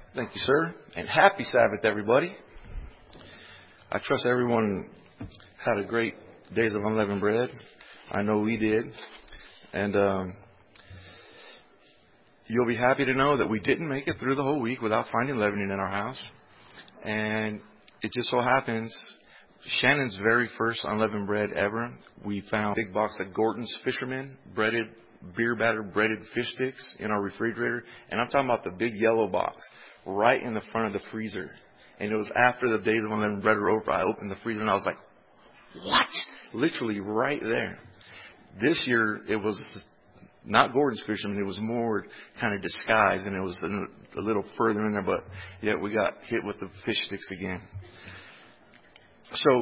Thank you, sir. And happy Sabbath, everybody. I trust everyone had a great Days of Unleavened Bread. I know we did. And you'll be happy to know that we didn't make it through the whole week without finding leavening in our house. And it just so happens, Shannon's very first unleavened bread ever, we found a big box of Gordon's Fisherman breaded, beer batter breaded fish sticks in our refrigerator. And I'm talking about the big yellow box right in the front of the freezer. And it was after the Days of Unleavened Bread were over. I opened the freezer and I was like, what? Literally right there. This year, it was not Gordon's Fisherman. It was more kind of disguised, and it was a little further in there. But yet we got hit with the fish sticks again. So,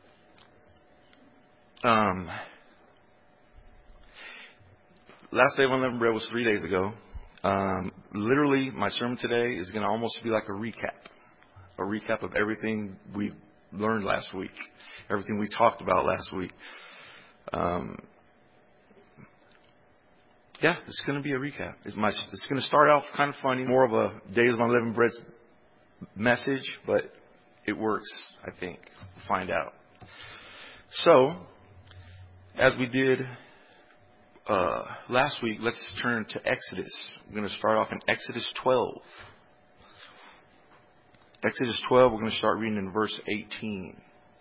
last day of Unleavened Bread was 3 days ago. Literally, my sermon today is going to almost be like a recap of everything we learned last week, everything we talked about last week. Yeah, it's going to be a recap. It's going to start off kind of funny, more of a Days of Unleavened Bread message, but it works, I think. We'll find out. So, as we did last week, let's turn to Exodus. We're going to start off in Exodus 12. Exodus 12, we're going to start reading in verse 18.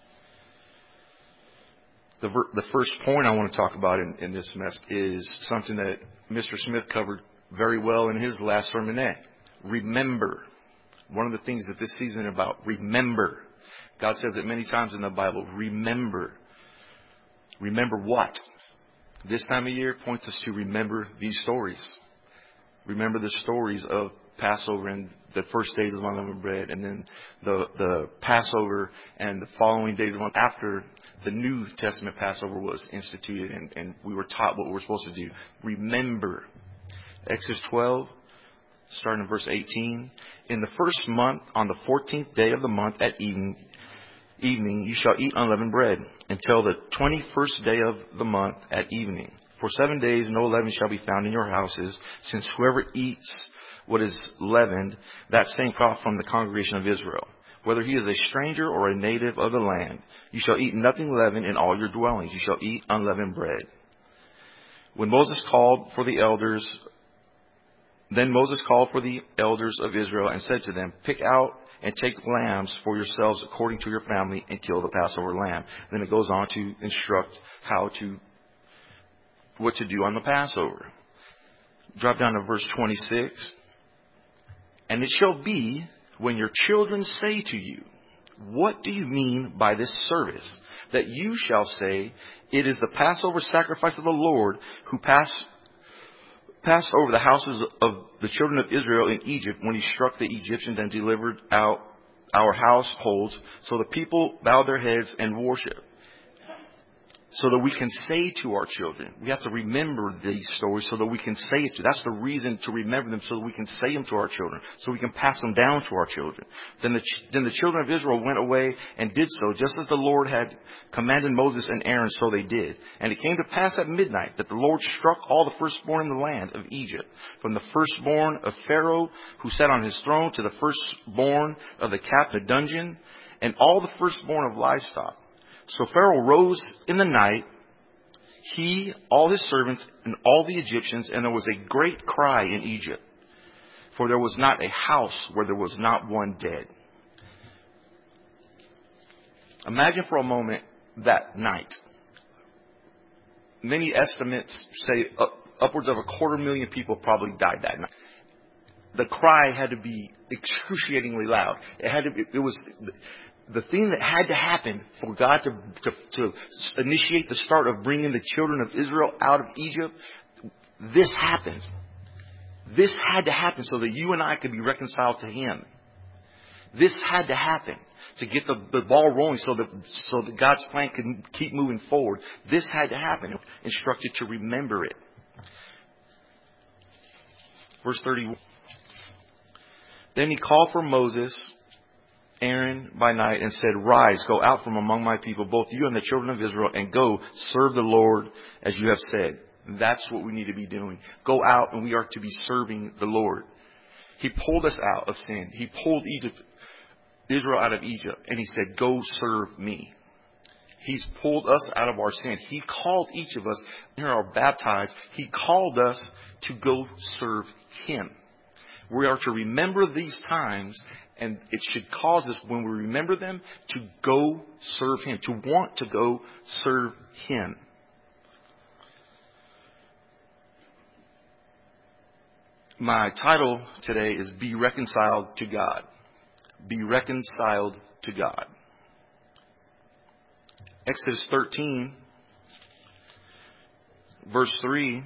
The first point I want to talk about in this mess is something that Mr. Smith covered very well in his last sermonette. Remember. One of the things that this season is about, remember. God says it many times in the Bible. Remember. Remember what? This time of year points us to remember these stories. Remember the stories of Passover and the first days of unleavened bread, and then the Passover and the following days of after the New Testament Passover was instituted, and we were taught what we're supposed to do. Remember. Exodus 12, starting in verse 18. In the first month, on the 14th day of the month at evening, you shall eat unleavened bread until the 21st day of the month at evening. For 7 days no leaven shall be found in your houses, since whoever eats what is leavened, that same crop from the congregation of Israel. Whether he is a stranger or a native of the land, you shall eat nothing leavened in all your dwellings. You shall eat unleavened bread. Then Moses called for the elders of Israel and said to them, pick out and take lambs for yourselves according to your family and kill the Passover lamb. Then it goes on to instruct what to do on the Passover. Drop down to verse 26. And it shall be when your children say to you, what do you mean by this service? That you shall say, it is the Passover sacrifice of the Lord who passed over the houses of the children of Israel in Egypt when he struck the Egyptians and delivered out our households. So the people bowed their heads and worshiped. So that we can say to our children, we have to remember these stories so that we can say it to. That's the reason to remember them, so that we can say them to our children, so we can pass them down to our children. Then the children of Israel went away and did so, just as the Lord had commanded Moses and Aaron, so they did. And it came to pass at midnight that the Lord struck all the firstborn in the land of Egypt, from the firstborn of Pharaoh, who sat on his throne, to the firstborn of the captive dungeon, and all the firstborn of livestock. So Pharaoh rose in the night, he, all his servants, and all the Egyptians, and there was a great cry in Egypt, for there was not a house where there was not one dead. Imagine for a moment that night. Many estimates say upwards of 250,000 people probably died that night. The cry had to be excruciatingly loud. It was the thing that had to happen for God to initiate the start of bringing the children of Israel out of Egypt. This happened. This had to happen so that you and I could be reconciled to Him. This had to happen to get the ball rolling so that God's plan could keep moving forward. This had to happen. Instructed to remember it. Verse 31. Then he called for Moses, Aaron by night, and said, rise, go out from among my people, both you and the children of Israel, and go serve the Lord as you have said. That's what we need to be doing. Go out and we are to be serving the Lord. He pulled us out of sin. He pulled Israel out of Egypt, and he said, go serve me. He's pulled us out of our sin. He called each of us, when we are baptized, he called us to go serve him. We are to remember these times, and it should cause us, when we remember them, to go serve him, to want to go serve him. My title today is Be Reconciled to God. Be reconciled to God. Exodus 13, verse 3.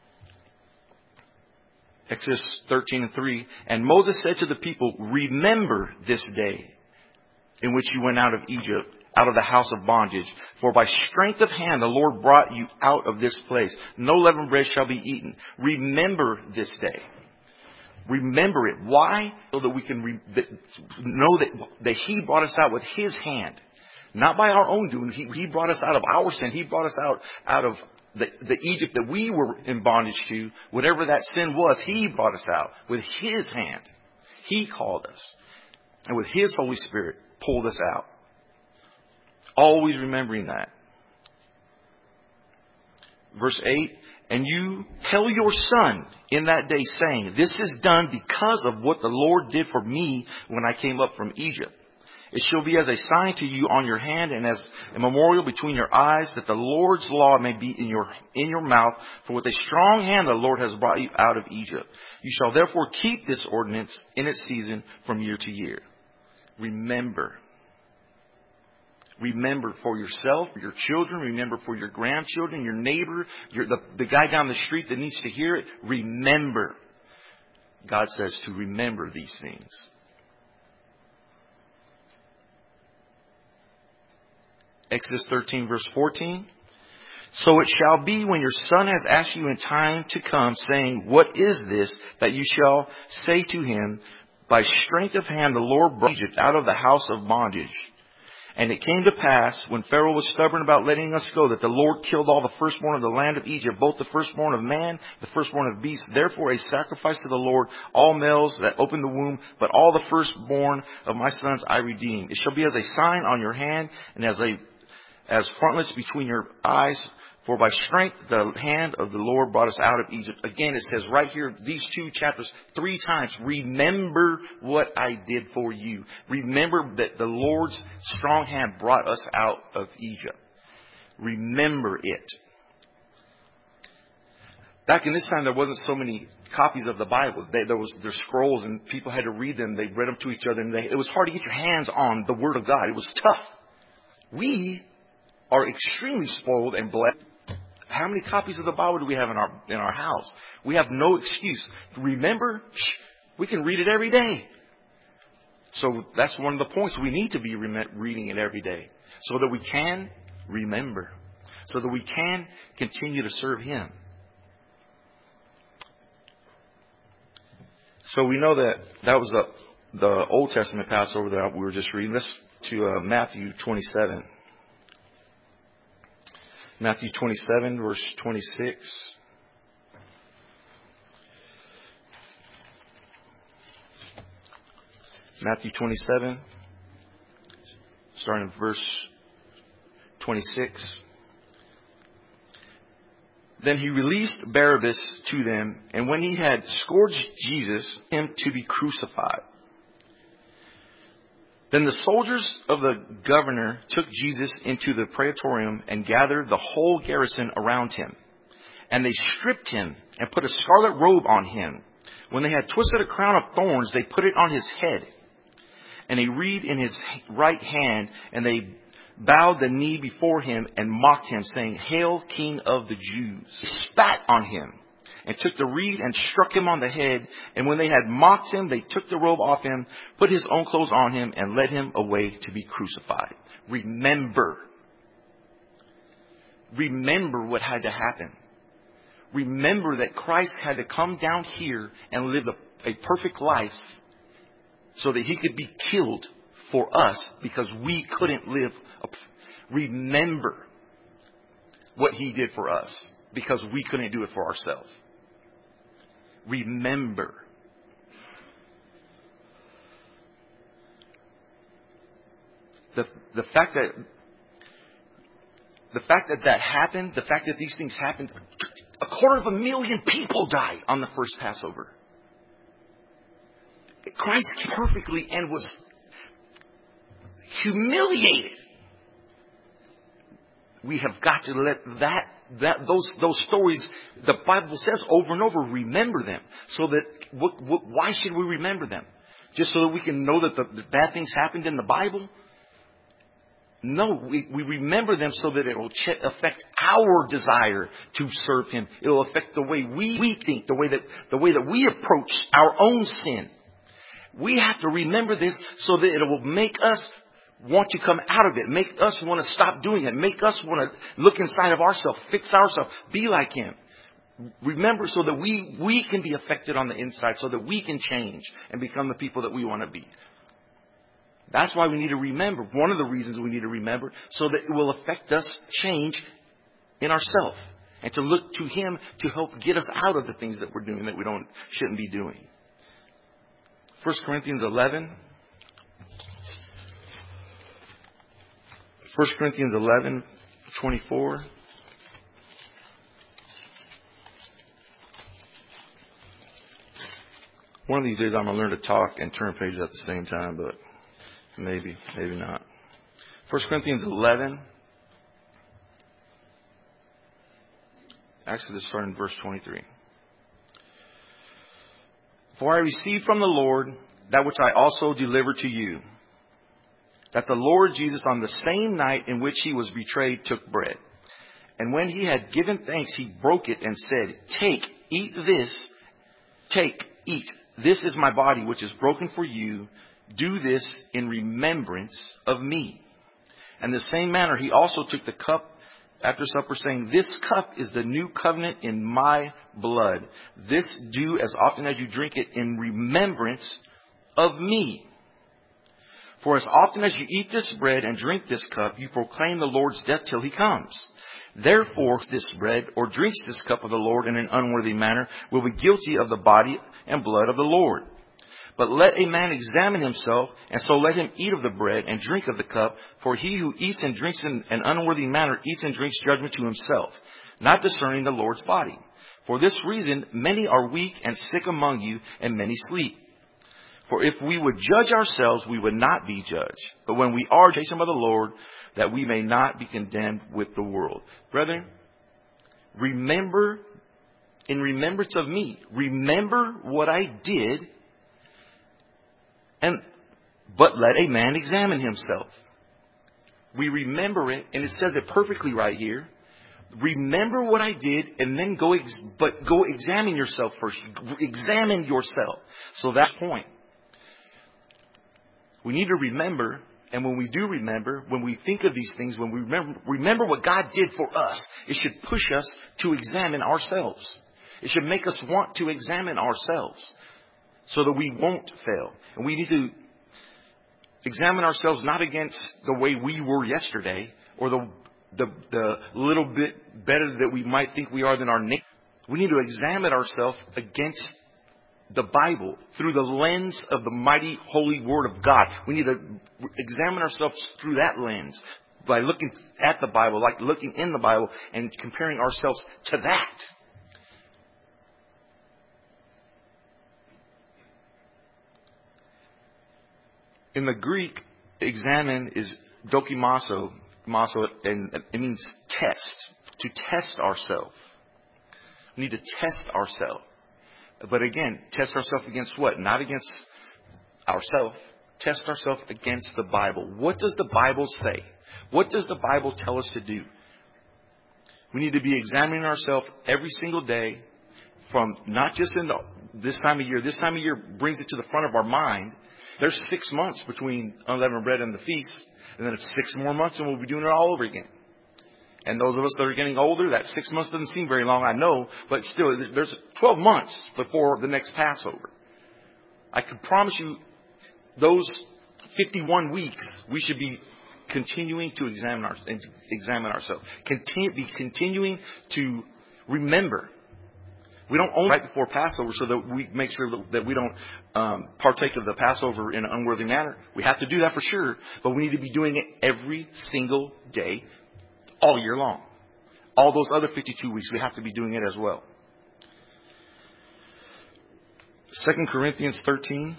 Exodus 13:3. And Moses said to the people, remember this day in which you went out of Egypt, out of the house of bondage. For by strength of hand the Lord brought you out of this place. No leavened bread shall be eaten. Remember this day. Remember it. Why? So that we can know that he brought us out with his hand. Not by our own doing. He brought us out of our sin. He brought us out of the Egypt that we were in bondage to. Whatever that sin was, he brought us out with his hand. He called us. And with his Holy Spirit pulled us out. Always remembering that. Verse 8. And you tell your son in that day, saying, this is done because of what the Lord did for me when I came up from Egypt. It shall be as a sign to you on your hand and as a memorial between your eyes, that the Lord's law may be in your mouth. For with a strong hand the Lord has brought you out of Egypt. You shall therefore keep this ordinance in its season from year to year. Remember. Remember for yourself, for your children. Remember for your grandchildren, your neighbor, the guy down the street that needs to hear it. Remember. God says to remember these things. Exodus 13, verse 14. So it shall be when your son has asked you in time to come, saying, what is this? That you shall say to him, by strength of hand the Lord brought Egypt out of the house of bondage. And it came to pass, when Pharaoh was stubborn about letting us go, that the Lord killed all the firstborn of the land of Egypt, both the firstborn of man, the firstborn of beasts. Therefore a sacrifice to the Lord, all males that open the womb, but all the firstborn of my sons I redeem. It shall be as a sign on your hand, and as frontlets between your eyes. For by strength the hand of the Lord brought us out of Egypt. Again, it says right here, these 2 chapters, 3 times, remember what I did for you. Remember that the Lord's strong hand brought us out of Egypt. Remember it. Back in this time, there wasn't so many copies of the Bible. There's scrolls, and people had to read them. They read them to each other, and it was hard to get your hands on the Word of God. It was tough. We are extremely spoiled and blessed. How many copies of the Bible do we have in our house? We have no excuse. Remember, we can read it every day. So that's one of the points. We need to be reading it every day so that we can remember, so that we can continue to serve him. So we know that was the Old Testament Passover that we were just reading. Let's to Matthew 27. Matthew 27, verse 26. Matthew 27, starting at verse 26. Then he released Barabbas to them, and when he had scourged Jesus, him to be crucified. Then the soldiers of the governor took Jesus into the praetorium and gathered the whole garrison around him. And they stripped him and put a scarlet robe on him. When they had twisted a crown of thorns, they put it on his head and a reed in his right hand. And they bowed the knee before him and mocked him, saying, Hail, King of the Jews. They spat on him and took the reed and struck him on the head. And when they had mocked him, they took the robe off him, put his own clothes on him, and led him away to be crucified. Remember. Remember what had to happen. Remember that Christ had to come down here and live a perfect life so that he could be killed for us because we couldn't live. Remember what he did for us because we couldn't do it for ourselves. Remember. the fact that that happened, the fact that these things happened, 250,000 people died on the first Passover. Christ came perfectly and was humiliated. We have got to let those stories, the Bible says over and over, remember them. So that, why should we remember them? Just so that we can know that the bad things happened in the Bible? No, we remember them so that it will affect our desire to serve Him. It will affect the way we think, the way that we approach our own sin. We have to remember this so that it will make us want to come out of it, make us want to stop doing it, make us want to look inside of ourselves, fix ourselves, be like Him. Remember so that we can be affected on the inside, so that we can change and become the people that we want to be. That's why we need to remember. One of the reasons we need to remember, so that it will affect us change in ourselves, and to look to Him to help get us out of the things that we're doing that we shouldn't be doing. 1 Corinthians 11. 1 Corinthians 11:24. One of these days I'm going to learn to talk and turn pages at the same time, but maybe not. 1 Corinthians 11. Actually, let's start in verse 23. For I received from the Lord that which I also delivered to you, that the Lord Jesus, on the same night in which He was betrayed, took bread. And when He had given thanks, He broke it and said, Take, eat. This is my body, which is broken for you. Do this in remembrance of me. And the same manner He also took the cup after supper, saying, This cup is the new covenant in my blood. This do as often as you drink it in remembrance of me. For as often as you eat this bread and drink this cup, you proclaim the Lord's death till He comes. Therefore, this bread or drinks this cup of the Lord in an unworthy manner will be guilty of the body and blood of the Lord. But let a man examine himself, and so let him eat of the bread and drink of the cup. For he who eats and drinks in an unworthy manner eats and drinks judgment to himself, not discerning the Lord's body. For this reason, many are weak and sick among you, and many sleep. For if we would judge ourselves, we would not be judged. But when we are chastened by the Lord, that we may not be condemned with the world. Brethren, remember, in remembrance of me, remember what I did, but let a man examine himself. We remember it, and it says it perfectly right here. Remember what I did, and then go examine yourself first. Examine yourself. So that point. We need to remember, and when we do remember, when we think of these things, when we remember what God did for us, it should push us to examine ourselves. It should make us want to examine ourselves so that we won't fail. And we need to examine ourselves not against the way we were yesterday or the little bit better that we might think we are than our neighbor. We need to examine ourselves against the Bible through the lens of the mighty holy Word of God. We need to examine ourselves through that lens by looking at the Bible, like looking in the Bible and comparing ourselves to that. In the Greek, examine is dokimaso, and it means test, to test ourselves. We need to test ourselves. But again, test ourselves against what? Not against ourselves. Test ourselves against the Bible. What does the Bible say? What does the Bible tell us to do? We need to be examining ourselves every single day, from not just in this time of year. This time of year brings it to the front of our mind. There's 6 months between unleavened bread and the feast. And then it's 6 more months and we'll be doing it all over again. And those of us that are getting older, that 6 months doesn't seem very long, I know. But still, there's 12 months before the next Passover. I can promise you, those 51 weeks, we should be continuing to examine ourselves. Be continuing to remember. We don't only right before Passover so that we make sure that we don't partake of the Passover in an unworthy manner. We have to do that for sure, but we need to be doing it every single day, all year long. All those other 52 weeks, we have to be doing it as well. 2 Corinthians 13.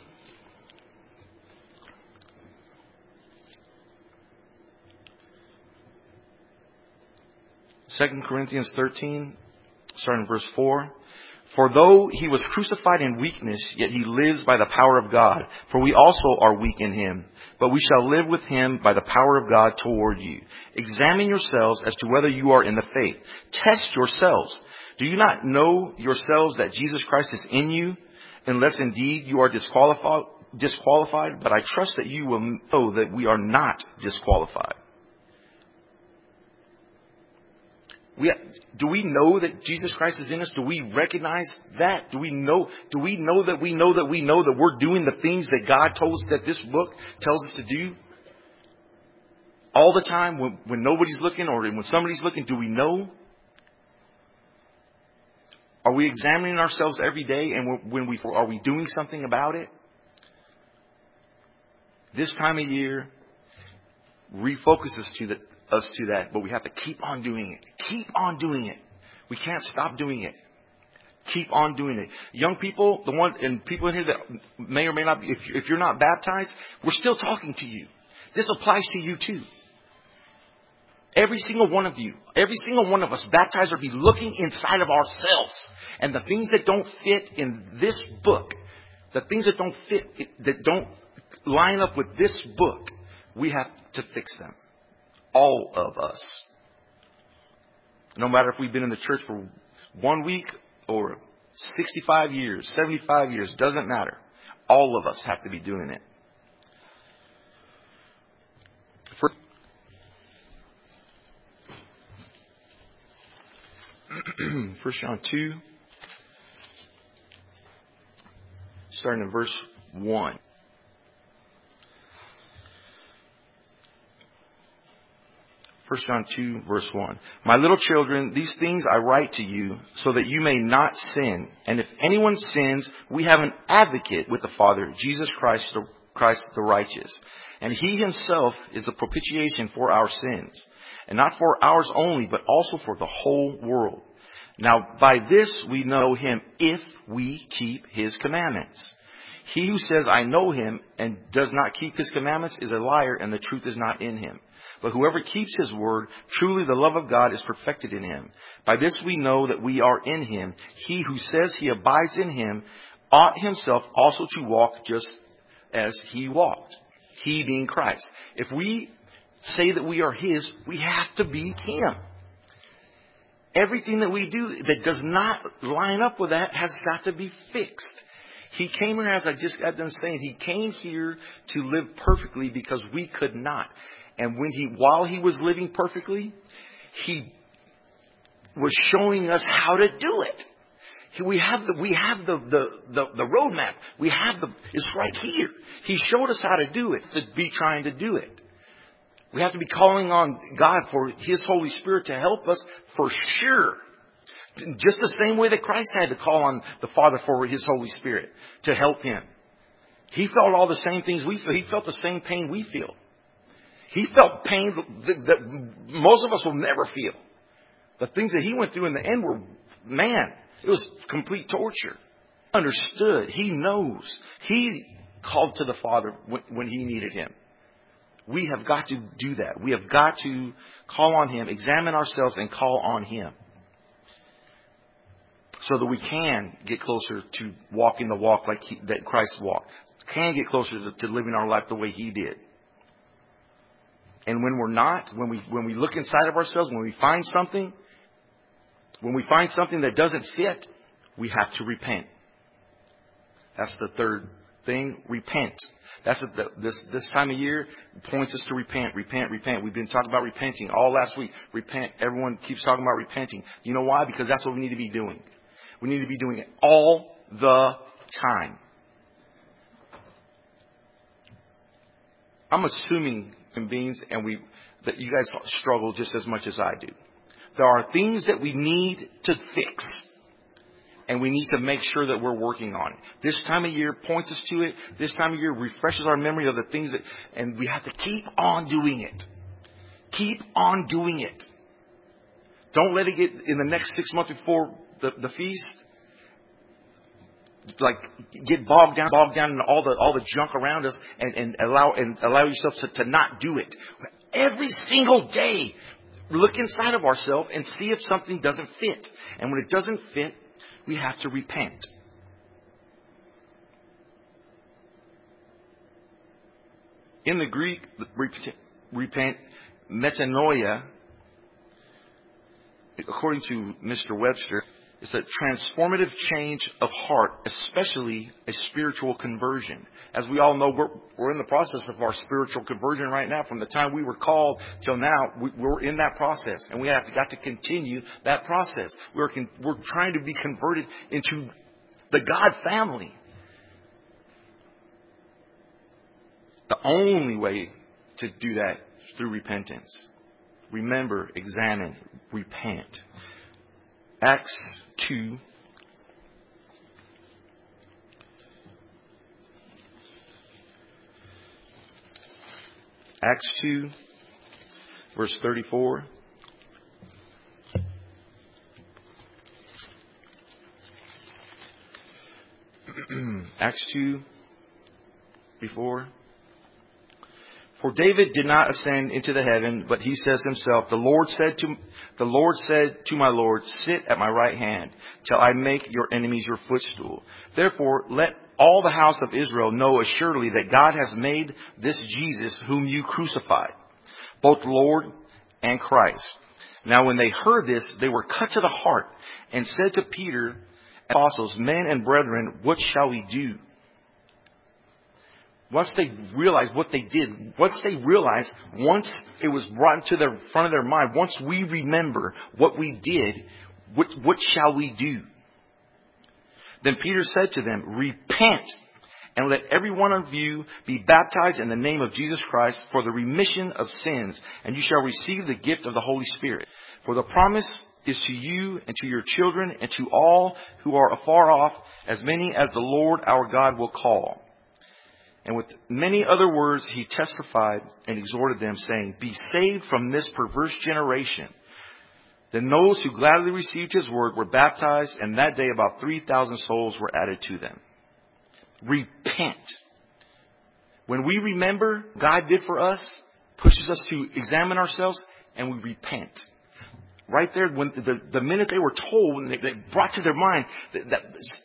2 Corinthians 13, starting in verse 4. For though he was crucified in weakness, yet he lives by the power of God. For we also are weak in him, but we shall live with him by the power of God toward you. Examine yourselves as to whether you are in the faith. Test yourselves. Do you not know yourselves that Jesus Christ is in you, unless indeed you are disqualified? But I trust that you will know that we are not disqualified. Do we know that Jesus Christ is in us? Do we recognize that? Do we know that we're doing the things that God told us, that this book tells us to do? All the time when nobody's looking or when somebody's looking, do we know? Are we examining ourselves every day, and are we doing something about it? This time of year refocuses us to that, but we have to keep on doing it. Keep on doing it. We can't stop doing it. Keep on doing it. Young people, and people in here that may or may not be, if you're not baptized, we're still talking to you. This applies to you too. Every single one of you, every single one of us baptized are be looking inside of ourselves. And the things that don't fit in this book, the things that don't fit, that don't line up with this book, we have to fix them. All of us. No matter if we've been in the church for 1 week or 65 years, 75 years, doesn't matter. All of us have to be doing it. 1 John 2, starting in verse 1. 1 John 2, verse 1. My little children, these things I write to you so that you may not sin. And if anyone sins, we have an advocate with the Father, Jesus Christ the righteous. And he himself is the propitiation for our sins. And not for ours only, but also for the whole world. Now by this we know him if we keep his commandments. He who says, I know him, and does not keep his commandments is a liar, and the truth is not in him. But whoever keeps his word, truly the love of God is perfected in him. By this we know that we are in him. He who says he abides in him ought himself also to walk just as he walked. He being Christ. If we say that we are his, we have to be him. Everything that we do that does not line up with that has got to be fixed. He came here, as I just got done saying, he came here to live perfectly because we could not. And while he was living perfectly, he was showing us how to do it. We have the roadmap. It's right here. He showed us how to do it, to be trying to do it. We have to be calling on God for his Holy Spirit to help us for sure. Just the same way that Christ had to call on the Father for his Holy Spirit to help him. He felt all the same things we feel. He felt the same pain we feel. He felt pain that most of us will never feel. The things that he went through in the end were, man, it was complete torture. Understood. He knows. He called to the Father when he needed him. We have got to do that. We have got to call on him, examine ourselves, and call on him. So that we can get closer to walking the walk that Christ walked. Can get closer to living our life the way he did. And when we're not, when we look inside of ourselves, when we find something that doesn't fit, we have to repent. That's the third thing. Repent. This time of year points us to repent. Repent. We've been talking about repenting all last week. Repent. Everyone keeps talking about repenting. You know why? Because that's what we need to be doing. We need to be doing it all the time. I'm assuming some beings that you guys struggle just as much as I do. There are things that we need to fix. And we need to make sure that we're working on it. This time of year points us to it. This time of year refreshes our memory of the things that, and we have to keep on doing it. Keep on doing it. Don't let it get in the next 6 months before the feast. Like get bogged down in all the junk around us, and allow yourself to not do it. Every single day, look inside of ourselves and see if something doesn't fit. And when it doesn't fit, we have to repent. In the Greek, repent, metanoia, according to Mr. Webster, is a transformative change of heart, especially a spiritual conversion. As we all know, we're in the process of our spiritual conversion right now. From the time we were called till now, we're in that process, and we got to continue that process. We're trying to be converted into the God family. The only way to do that is through repentance. Remember, examine, repent. Acts 2. Acts 2, verse 34. Acts 2, before. For David did not ascend into the heaven, but he says himself, the Lord said to my Lord, sit at my right hand till I make your enemies your footstool. Therefore, let all the house of Israel know assuredly that God has made this Jesus whom you crucified, both Lord and Christ. Now when they heard this, they were cut to the heart and said to Peter and apostles, men and brethren, what shall we do? Once they realized what they did, once it was brought to the front of their mind, once we remember what we did, what shall we do? Then Peter said to them, repent and let every one of you be baptized in the name of Jesus Christ for the remission of sins, and you shall receive the gift of the Holy Spirit. For the promise is to you and to your children and to all who are afar off, as many as the Lord our God will call. And with many other words he testified and exhorted them, saying, be saved from this perverse generation. Then those who gladly received his word were baptized, and that day about 3,000 souls were added to them. Repent. When we remember God did for us, pushes us to examine ourselves, and we repent. Right there, when the minute they were told, when they brought to their mind that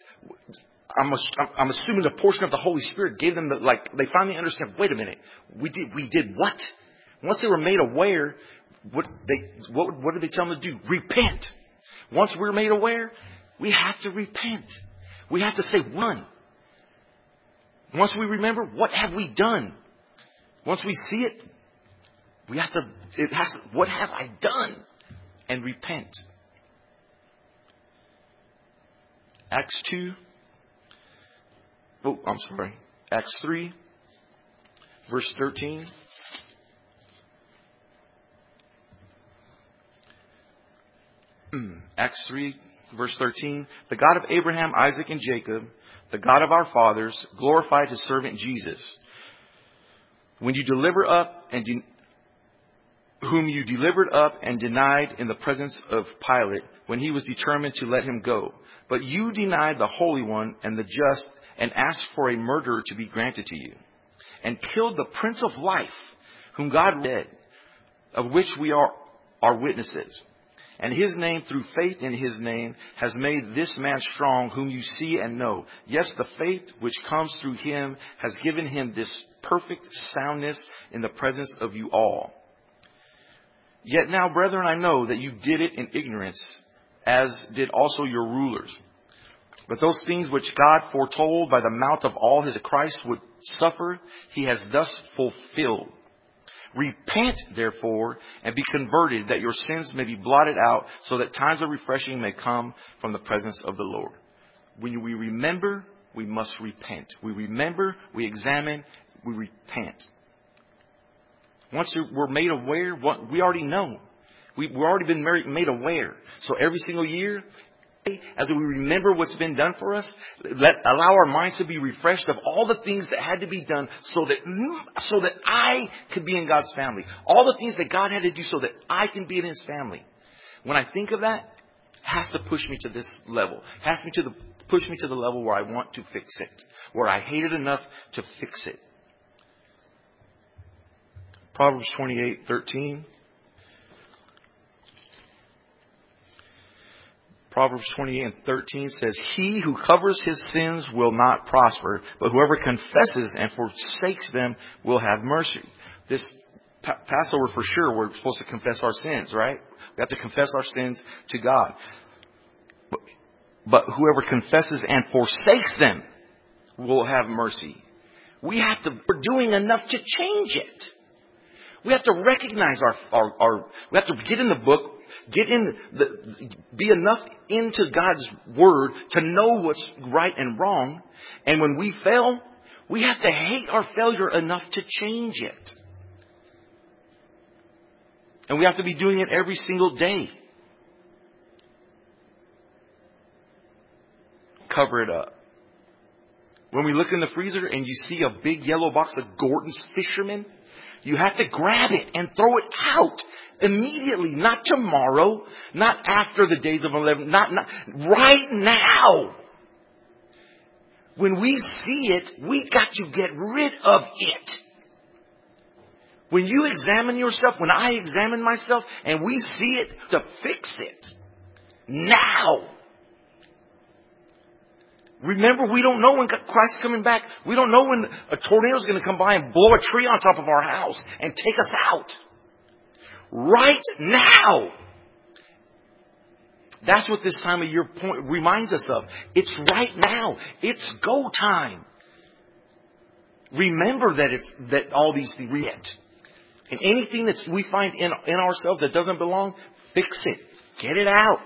I'm assuming the portion of the Holy Spirit gave them they finally understand, wait a minute, we did what? Once they were made aware, what did they tell them to do? Repent. Once we're made aware, we have to repent. We have to say, one. Once we remember, what have we done? Once we see it, what have I done? And repent. Acts 2. Acts 3, verse 13. Acts 3, verse 13. The God of Abraham, Isaac, and Jacob, the God of our fathers, glorified his servant Jesus, whom you delivered up and denied in the presence of Pilate when he was determined to let him go. But you denied the Holy One and the just, and asked for a murderer to be granted to you, and killed the Prince of Life, whom God dead, of which we are witnesses. And his name, through faith in his name, has made this man strong, whom you see and know. Yes, the faith which comes through him has given him this perfect soundness in the presence of you all. Yet now, brethren, I know that you did it in ignorance, as did also your rulers. But those things which God foretold by the mouth of all his Christ would suffer, he has thus fulfilled. Repent, therefore, and be converted, that your sins may be blotted out, so that times of refreshing may come from the presence of the Lord. When we remember, we must repent. We remember, we examine, we repent. Once we're made aware, we already know. We've already been made aware. So every single year, as we remember what's been done for us, allow our minds to be refreshed of all the things that had to be done so that I could be in God's family. All the things that God had to do so that I can be in His family. When I think of that, it has to push me to this level. It has to push me to the level where I want to fix it. Where I hate it enough to fix it. Proverbs 28:13. Proverbs 28:13 says, "He who covers his sins will not prosper, but whoever confesses and forsakes them will have mercy." This Passover for sure, we're supposed to confess our sins, right? We have to confess our sins to God. But whoever confesses and forsakes them will have mercy. We're doing enough to change it. We have to recognize we have to get in the book, be enough into God's Word to know what's right and wrong. And when we fail, we have to hate our failure enough to change it. And we have to be doing it every single day. Cover it up. When we look in the freezer and you see a big yellow box of Gordon's Fisherman, you have to grab it and throw it out immediately. Not tomorrow. Not after the days of 11. Not right now. When we see it, we got to get rid of it. When you examine yourself, when I examine myself, and we see it, to fix it. Now. Remember, we don't know when Christ's coming back. We don't know when a tornado is going to come by and blow a tree on top of our house and take us out. Right now. That's what this time of year reminds us of. It's right now. It's go time. Remember that all these things we get. And anything that we find in ourselves that doesn't belong, fix it. Get it out.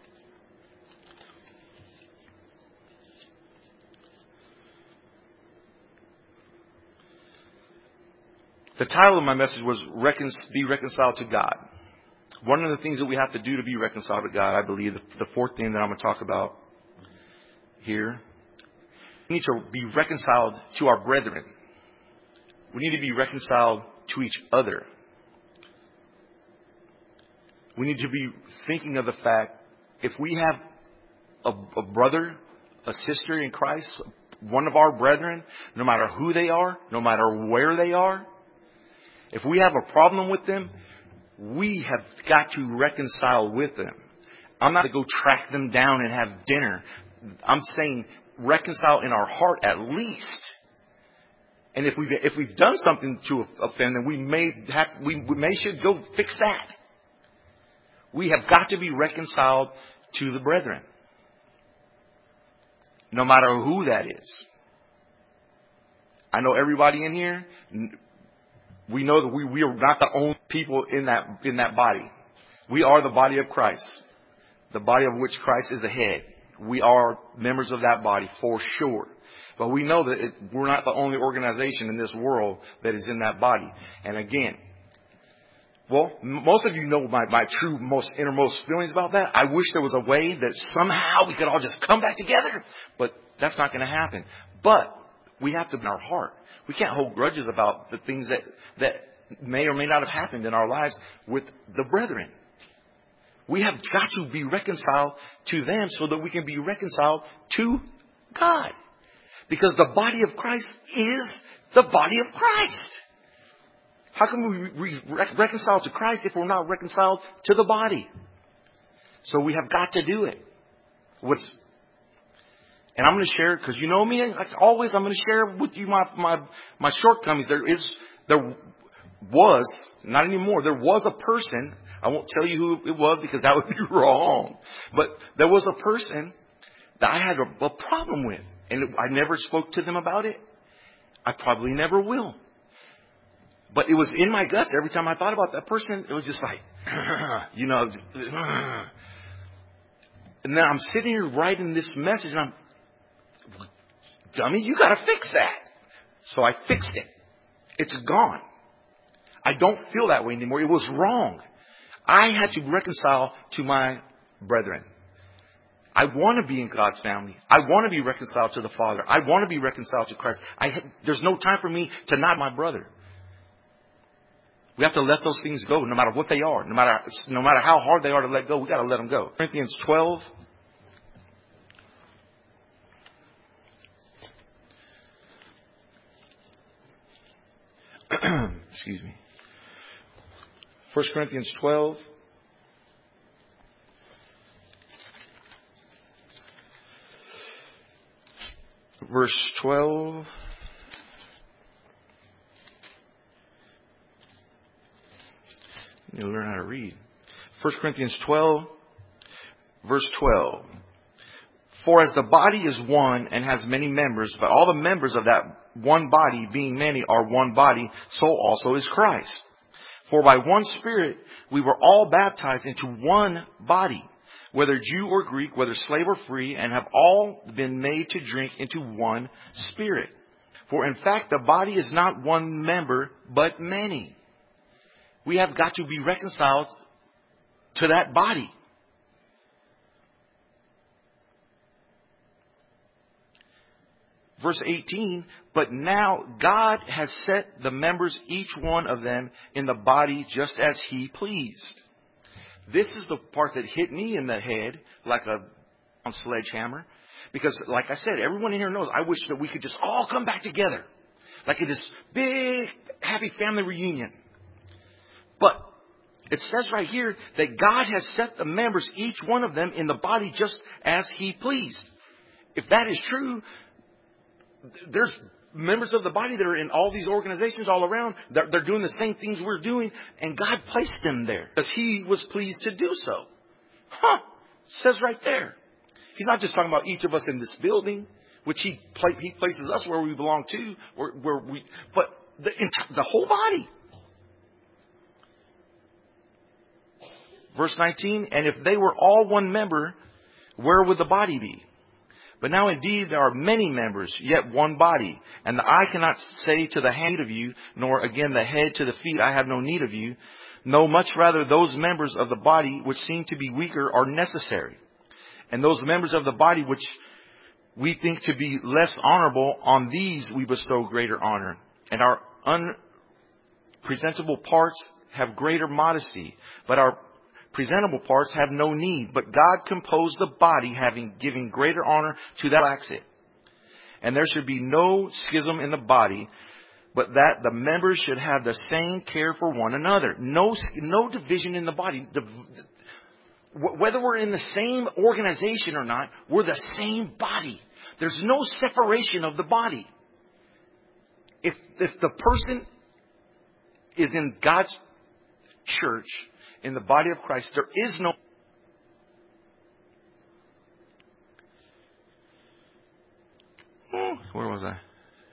The title of my message was Be Reconciled to God. One of the things that we have to do to be reconciled to God, I believe, the fourth thing that I'm going to talk about here, we need to be reconciled to our brethren. We need to be reconciled to each other. We need to be thinking of the fact, if we have a brother, a sister in Christ, one of our brethren, no matter who they are, no matter where they are, if we have a problem with them, we have got to reconcile with them. I'm not going to go track them down and have dinner. I'm saying reconcile in our heart at least. And if we've done something to offend them, we should go fix that. We have got to be reconciled to the brethren, no matter who that is. I know everybody in here. We know that we are not the only people in that body. We are the body of Christ, the body of which Christ is the head. We are members of that body for sure. But we know that we're not the only organization in this world that is in that body. And again, well, most of you know my true, most innermost feelings about that. I wish there was a way that somehow we could all just come back together. But that's not going to happen. But we have to in our heart. We can't hold grudges about the things that may or may not have happened in our lives with the brethren. We have got to be reconciled to them so that we can be reconciled to God. Because the body of Christ is the body of Christ. How can we reconcile to Christ if we're not reconciled to the body? So we have got to do it. And I'm going to share, because you know me, like always, I'm going to share with you my shortcomings. There was, not anymore, there was a person, I won't tell you who it was because that would be wrong, but there was a person that I had a problem with. And I never spoke to them about it. I probably never will. But it was in my guts. Every time I thought about that person, it was just like, and now I'm sitting here writing this message and I'm, dummy, you got to fix that. So I fixed it. It's gone. I don't feel that way anymore. It was wrong. I had to reconcile to my brethren. I want to be in God's family. I want to be reconciled to the Father. I want to be reconciled to Christ. There's no time for me to not my brother. We have to let those things go, no matter what they are, no matter how hard they are to let go. We got to let them go. Corinthians 12. Excuse me. 1 Corinthians 12. Verse 12. You need to learn how to read. 1 Corinthians 12, verse 12. For as the body is one and has many members, but all the members of that one body, being many, are one body, so also is Christ. For by one Spirit we were all baptized into one body, whether Jew or Greek, whether slave or free, and have all been made to drink into one Spirit. For in fact the body is not one member, but many. We have got to be reconciled to that body. Verse 18, but now God has set the members, each one of them, in the body just as He pleased. This is the part that hit me in the head like a sledgehammer. Because like I said, everyone in here knows I wish that we could just all come back together. Like in this big, happy family reunion. But it says right here that God has set the members, each one of them, in the body just as He pleased. If that is true, there's members of the body that are in all these organizations all around. They're doing the same things we're doing. And God placed them there because He was pleased to do so. Says right there. He's not just talking about each of us in this building, which He places us where we belong to, but the whole body. Verse 19, and if they were all one member, where would the body be? But now indeed there are many members, yet one body. And the eye cannot say to the hand of you, nor again the head to the feet, I have no need of you. No, much rather those members of the body which seem to be weaker are necessary. And those members of the body which we think to be less honorable, on these we bestow greater honor. And our unpresentable parts have greater modesty, but our presentable parts have no need, but God composed the body, giving greater honor to that lacks it. And there should be no schism in the body, but that the members should have the same care for one another. No division in the body. Whether we're in the same organization or not, we're the same body. There's no separation of the body. If the person is in God's church, in the body of Christ, there is no... Where was I?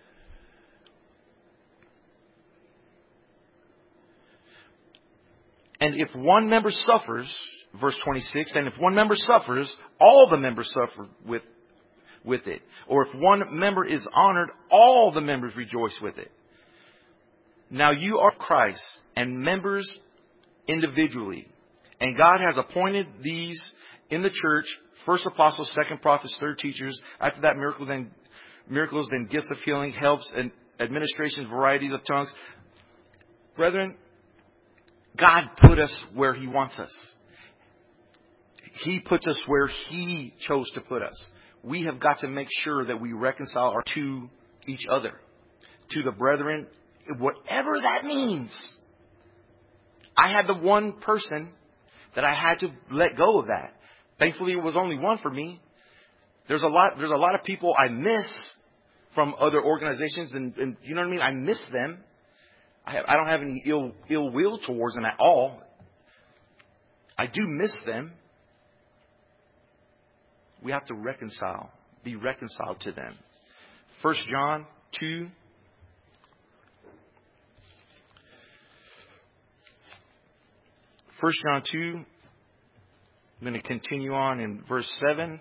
And if one member suffers, verse 26, and if one member suffers, all the members suffer with it. Or if one member is honored, all the members rejoice with it. Now you are Christ, and members individually. And God has appointed these in the church, first apostles, second prophets, third teachers, after that miracles, then gifts of healing, helps, and administrations, varieties of tongues. Brethren, God put us where He wants us. He puts us where He chose to put us. We have got to make sure that we reconcile to each other, to the brethren, whatever that means. I had the one person that I had to let go of that. Thankfully, it was only one for me. There's a lot of people I miss from other organizations, and you know what I mean? I miss them. I don't have any ill will towards them at all. I do miss them. We have to be reconciled to them. 1 John 2. 1 John 2, I'm going to continue on in verse 7.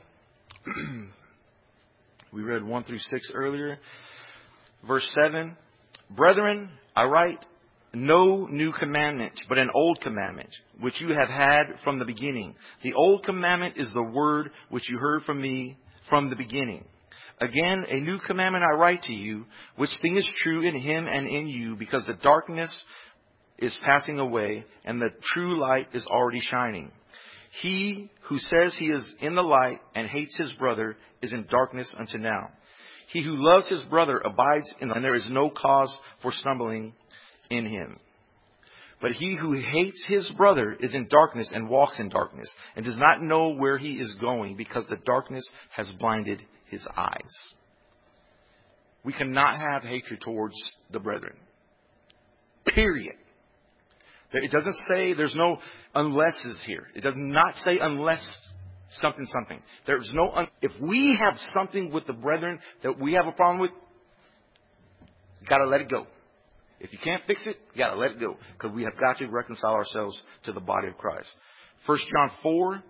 We read 1 through 6 earlier. Verse 7, brethren, I write no new commandment, but an old commandment, which you have had from the beginning. The old commandment is the word which you heard from me from the beginning. Again, a new commandment I write to you, which thing is true in him and in you, because the darkness is passing away and the true light is already shining. He who says he is in the light and hates his brother is in darkness until now. He who loves his brother abides in, and there is no cause for stumbling in him. But he who hates his brother is in darkness and walks in darkness and does not know where he is going, because the darkness has blinded his eyes. We cannot have hatred towards the brethren. Period. It doesn't say, there's no unlesses here. It does not say unless something. There's no, if we have something with the brethren that we have a problem with, you got to let it go. If you can't fix it, you got to let it go, because we have got to reconcile ourselves to the body of Christ. 1 John 4,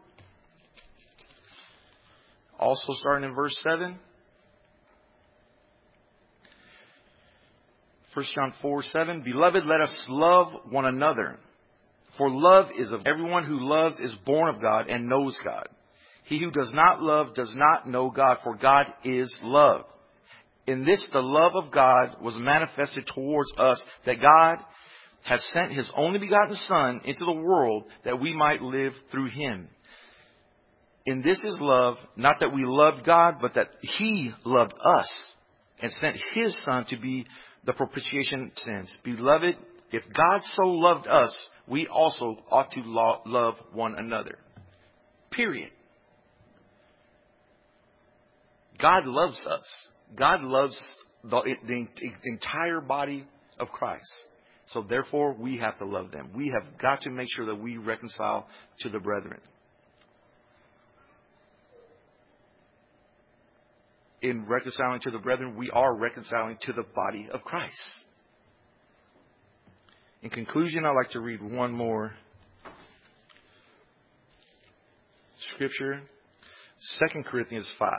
also starting in verse 7. 1 John 4:7. Beloved, let us love one another. For love is of everyone who loves is born of God and knows God. He who does not love does not know God, for God is love. In this, the love of God was manifested towards us, that God has sent his only begotten Son into the world that we might live through him. In this is love, not that we loved God, but that he loved us and sent his Son to be the propitiation for sins. Beloved, if God so loved us, we also ought to love one another. Period. God loves us. God loves the entire body of Christ. So therefore, we have to love them. We have got to make sure that we reconcile to the brethren. In reconciling to the brethren, we are reconciling to the body of Christ. In conclusion, I'd like to read one more scripture. 2 Corinthians 5.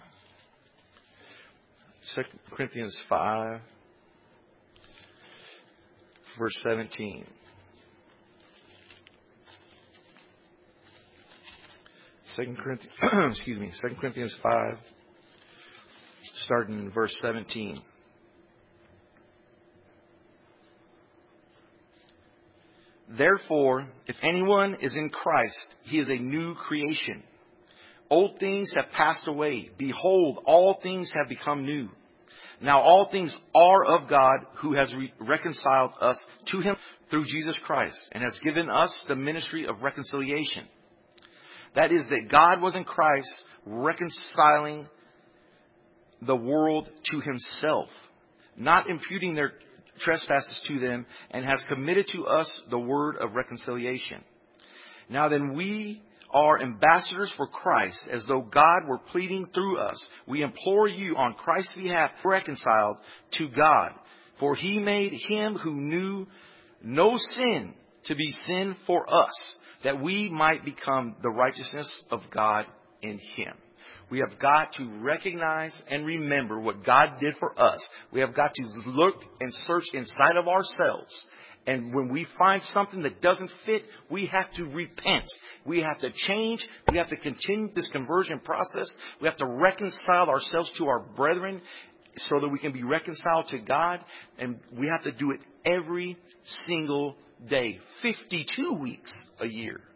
2 Corinthians 5, verse 17. 2 Corinthians 5, starting in verse 17. Therefore, if anyone is in Christ, he is a new creation. Old things have passed away. Behold, all things have become new. Now all things are of God, who has reconciled us to him through Jesus Christ, and has given us the ministry of reconciliation. That is, that God was in Christ reconciling the world to himself, not imputing their trespasses to them, and has committed to us the word of reconciliation. Now then, we are ambassadors for Christ, as though God were pleading through us. We implore you on Christ's behalf, reconciled to God. For he made him who knew no sin to be sin for us, that we might become the righteousness of God in him. We have got to recognize and remember what God did for us. We have got to look and search inside of ourselves. And when we find something that doesn't fit, we have to repent. We have to change. We have to continue this conversion process. We have to reconcile ourselves to our brethren so that we can be reconciled to God. And we have to do it every single day, 52 weeks a year.